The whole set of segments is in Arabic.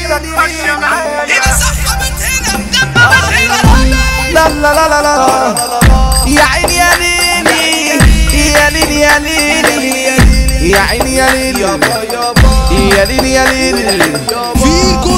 لا لا لا لا لا يا عيني يا ليلي يا ليلي يا ليلي يا عيني يا ليلي يا ليلي يا ليلي فيكو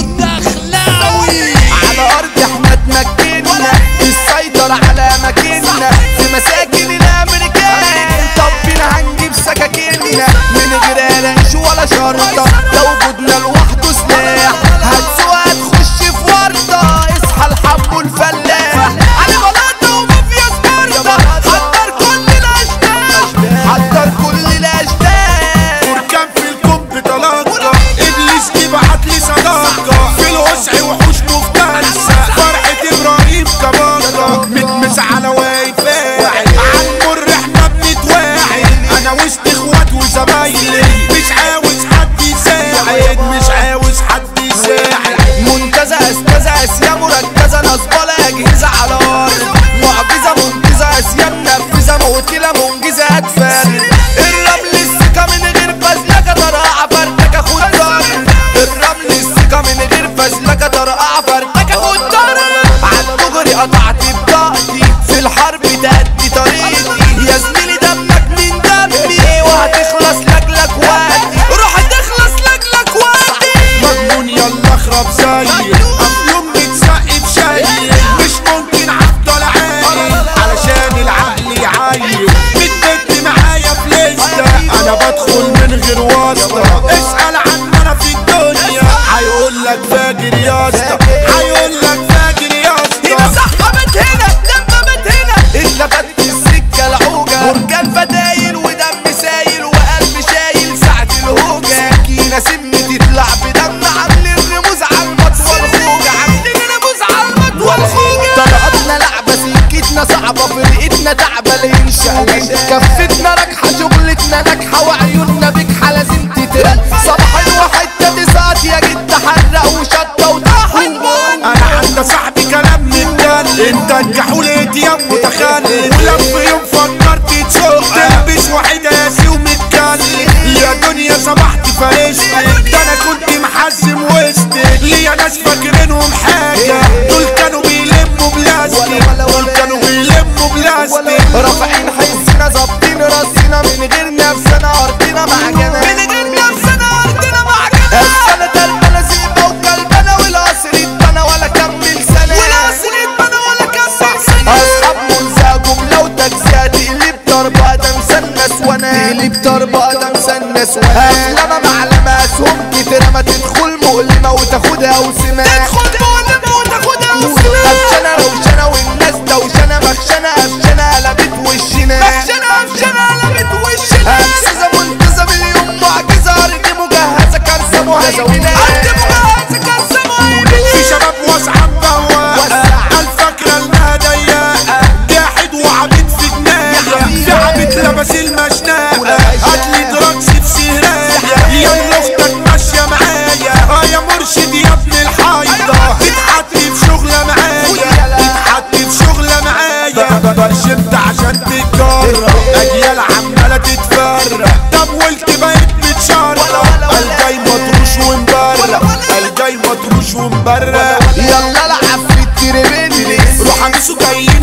الدخلاوي على أرض احنا اتمكنا السيطرة على مكاننا في مساكن الأمريكان. طب بينا هنجيب سكاكيننا من غير رنش ولا شرطة، لو وجودنا لوحده سلاح هتسوق هتخش في ورطة. اصحى الحب والفلاح علي بلاطة ومافيا سبارتا، حضر كل الأشباح حضر كل الأشباح. بركان في الكوب بطلاقة إبليس يبعتلي صداقة في الوسع وحوش مفترسة فرحة إبراهيم كبارة متمس على واقفة عالمر احنا بنتواعد أنا وسط إخوات وزمايلي مش عاوز حد يساعد مش عاوز حد يساعد. منتزه استزه اسيا مركزه نصبالة اجهزه على الارض معجزه منقذه اسيا منفذه مقتله منجزه اطفال. الرمل السكه من غير فزلكه طرقعه فرتكه خد ضرب. الرمل السكه من غير فزلكه طرقعه فرتكه خد ضرب. عالدغري قطعت بطاقتي في الحرب تأدي طريقي يا زميلي دمك من دمي وهتخلص لجلك وقتي روح هتخلص لجلك وقتي. مجنون يلا اخرب زيي افلام متسقي بشاي مش ممكن افضل عايش علشان العقل يعايب بتبت معايا في لسه انا بدخل من غير واسطه. اسال عن انا في الدنيا هيقولك فاجر يا اسطى هيقولك فاجر يا هنا اسطى. سحبت هنا دممت هنا اتلفت السكه العوجه بركان فتايل ودم سايل وقلب شايل ساعه الهوجه. سكينه سم تطلع بدم عاملين رموز على المطوى الخوجه عاملين رموز على المطوى الخوجه. طلقتنا لعبه سكتنا صعبه فرقتنا تعبه لينشأ كفتنا راكحه شغلتنا ناجحه وعيوننا بكحه لازم تترق. صباح الواحد تسقط يا جد حرق وشطه وطحن. انا عند صاحبي كلام متجل انت الجحول اتيام متخلف ولما يوم فكرت تسوق تلبس واحد قاسي ومتكلف يا دنيا صبحت فارشتك ده انا كنت محزم وسطك ليا ناس فاكرينهم حاجه دول كانوا بيلموا بلاستيك دول كانوا بيلموا بلاستيك. رافعين حسنا ظابطين راسنا من غير نفسنا ارضنا معجنه من غير نفسنا ارضنا معجنه. السنه تربنا زيبه وكلبنا والقصر اتبنى ولا كمل سنه والقصر اتبنى ولا كمل سنه. اصحاب منسى جمله وتجزئه تقلب ضربه ده مسنس وانا تقلب ضربه ده مسنس وانا اسلمه معلمه اسهم كتيره ما تدخل مؤلمه وتاخدها وسمه تدخل مؤلمه وتاخدها وسمه. قفشنا روشنا والناس دوشنا مخشنا قفشنا قلبت وشنا مخشنا قفشنا قلبت وشنا. أجهزة منتزه مليون معجزة أرض مجهزة كارثة مهيمنة أرض مجهزة كارثة مهيمنة. في شباب واسعة مبوقة عالفاكرة انها ضيقة جاحد وعبيد في دماغي في عبيد لبس المشناقة هاتلي دراكس في سهراية يا ابن اختك ماشية معايا يا مرشد يا ابن الحايضة تتحطي في شغلة معايا تتحطي في شغلة معايا. برشمت عشان تتجرى اجيال عمالة تتفرق طب قلت بقيت متشرق الجاي مطروش ومبرق الجاي مطروش ومبرق. يلا العب في التربينلس روح امسوا جايين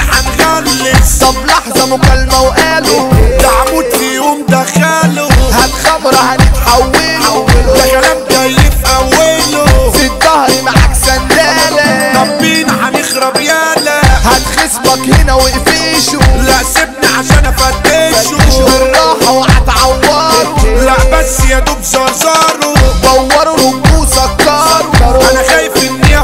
هنغلس طب لحظة مكالمة وقالوا ده عمود في يوم دخله هات خمرة هنتحوله ده كلام جاي في اوله في الظهر معاك سندالة طب بينا هنخرب يالا هات خصمك هنا وقفيشه لا سيبني عشان افتشه بالراحة وهتعوره لا بس يا دوب زرزاره دوروا رجوه سكروا انا خايف اني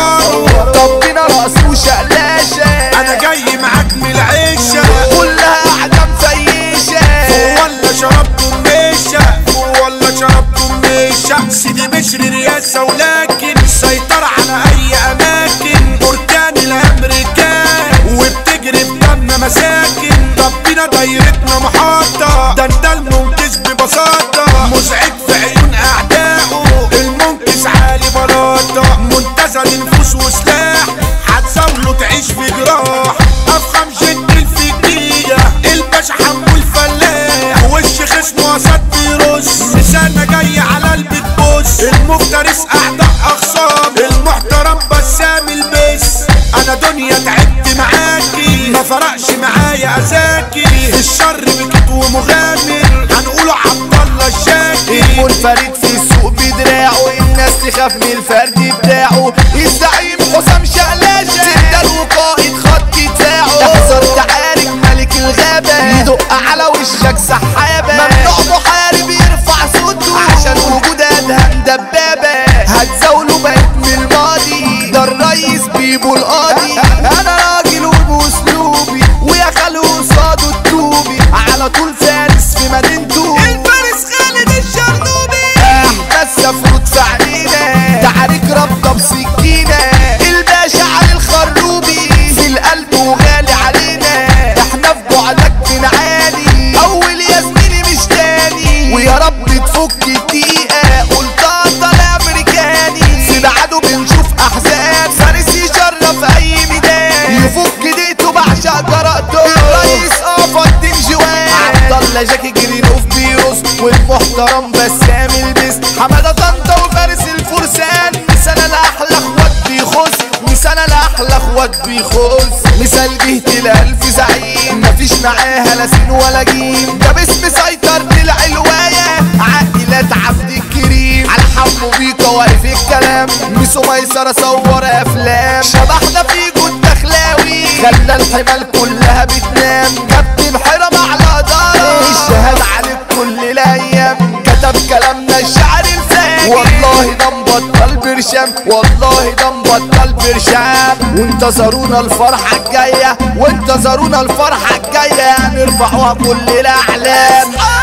افوره طب بينا رقص وشقلاشة انا جاي معاك من العيشه كلها قاعدة مفيشة ولا شربتوا الميشه ولا شربتوا الميشه. سيدي بشر رياسه ولكن سيطر على اي اماكن بركان الامريكان وبتجري بدم مساكن. طب بينا دايرتنا محاطه ده انت المنقذ ببساطه مزعج في عيون اعدائه المنقذ عالي بلاطه منتزه لنفوس وسلاح هتزاوله تعيش في جراح. افخم جد الفكيه الباشا حمو الفلاح وش خصمه اسد بيرص لسانه جاي على البيت بص المفترس اعداء اخصام فرقش معايا اذاكر الشر بكت ومغامر هنقوله عبد الله الشاكر المنفرد في السوق بدراعه الناس تخاف من الفرد بتاعه الزعيم حسام شقلاشة سندال وقائد خط دفاعه احذر تعارك ملك الغابة يدق على وشك سحابة ممنوع محارب يرفع صوته عشان وجود ادهم دبابة هتزاوله بقيت من الماضي ده الريس بيبو القاضي انا راجل وباسلوبي ويا خالو قصاده التوبي على طول فارس في مدينته الفارس خالد الشرنوبي احنا السفروت في عينينا تعارك رابطه بسكينه الباشا علي الخروبي في القلب وغالي علينا احنا في بعدك بنعاني اول يا زميلي مش تاني ويا رب تفك الدقيقه قلتها طالع امريكاني في بعده بنشوف احزان فارس يشرف اي ميدان يفك دقيقته بعشق جرأته الرئيس الدين جوان عبد الله جاكي جرينوف بيروس والمحترم بسام البس حماده طنطا وفارس الفرسان مثال الاحلى اخوات بيخص مثال الاحلى اخوات بيخص مثال جهة الالف زعيم مفيش معاها لا سين ولا جيم ده باسم سيطرة العلواية عائلات عبد الكريم على حمو بيكا واقف الكلام ميسو ميسرة صور افلام شبحنا فيكو الدخلاوي خلى الحمال كلها بتنام كابتن حرم على دارة الشهادة عليك كل الايام كتب كلامنا الشعر الفاجر والله ده مبطل برشام والله ده مبطل برشام وانتظرونا الفرحة الجاية وانتظرونا الفرحة الجاية نرفعوها كل الاعلام